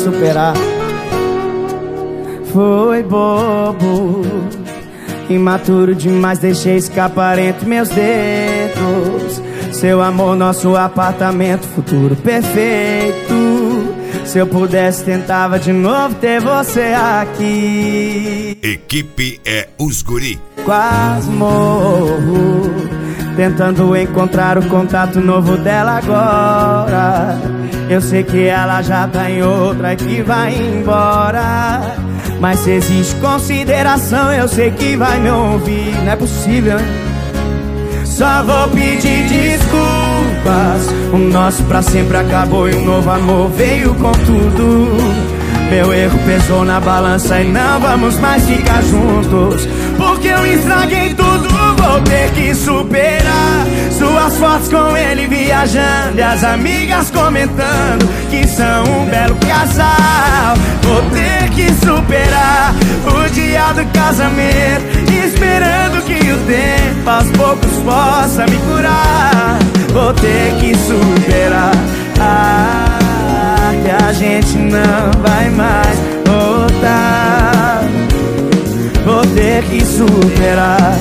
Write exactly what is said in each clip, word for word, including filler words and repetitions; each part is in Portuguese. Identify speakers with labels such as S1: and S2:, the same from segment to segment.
S1: superar. Foi bobo, imaturo demais, deixei escapar entre meus dedos. Seu amor, nosso apartamento, futuro perfeito. Se eu pudesse, tentava de novo ter você aqui.
S2: Equipe é os guri.
S1: Quase morro, tentando encontrar o contato novo dela agora. Eu sei que ela já tá em outra e que vai embora. Mas se existe consideração, eu sei que vai me ouvir. Não é possível, hein? Só vou pedir desculpas. O nosso pra sempre acabou e um novo amor veio com tudo. Meu erro pesou na balança e não vamos mais ficar juntos. Porque eu estraguei tudo, vou ter que superar. Suas fotos com ele viajando e as amigas comentando que são um belo casal. Vou ter que superar o dia do casamento, esperando que o tempo aos poucos possa me curar. Vou ter que superar, ah, que a gente não vai mais voltar. Vou ter que superar,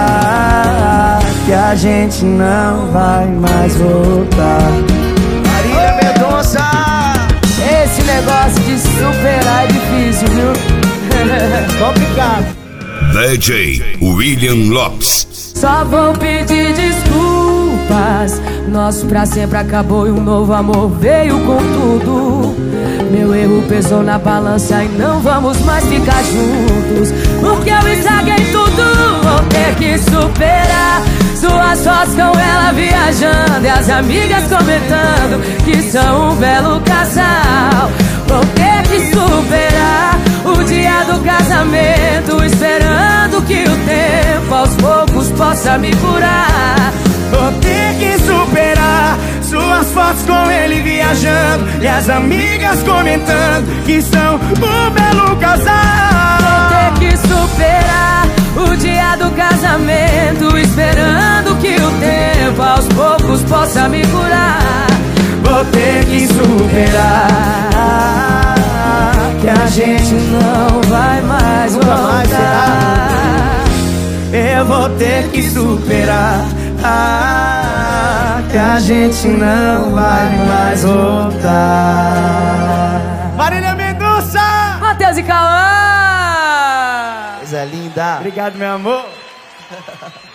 S1: ah, que a gente não vai mais voltar.
S3: Marília Mendonça!
S4: Esse negócio de superar é difícil, viu?
S1: Complicado.
S2: D J William Lopes.
S4: Só vou pedir desculpas. Nosso pra sempre acabou e um novo amor veio com tudo. Meu erro pesou na balança e não vamos mais ficar juntos. Porque eu estraguei tudo, vou ter que superar. Suas fotos com ela viajando e as amigas comentando que são um belo casal. Vou ter que superar o dia do casamento, esperando que o tempo aos poucos possa me curar.
S1: Vou ter que superar suas fotos com ele viajando e as amigas comentando que são um belo casal.
S4: Vou ter que superar o dia do casamento, esperando que o tempo aos poucos possa me curar.
S1: Vou ter que superar, que a gente não vai mais voltar. Eu vou ter que superar, ah, que a gente não vai mais voltar. Marília Mendonça!
S4: Matheus e Cauã!
S3: Coisa linda!
S1: Obrigado, meu amor.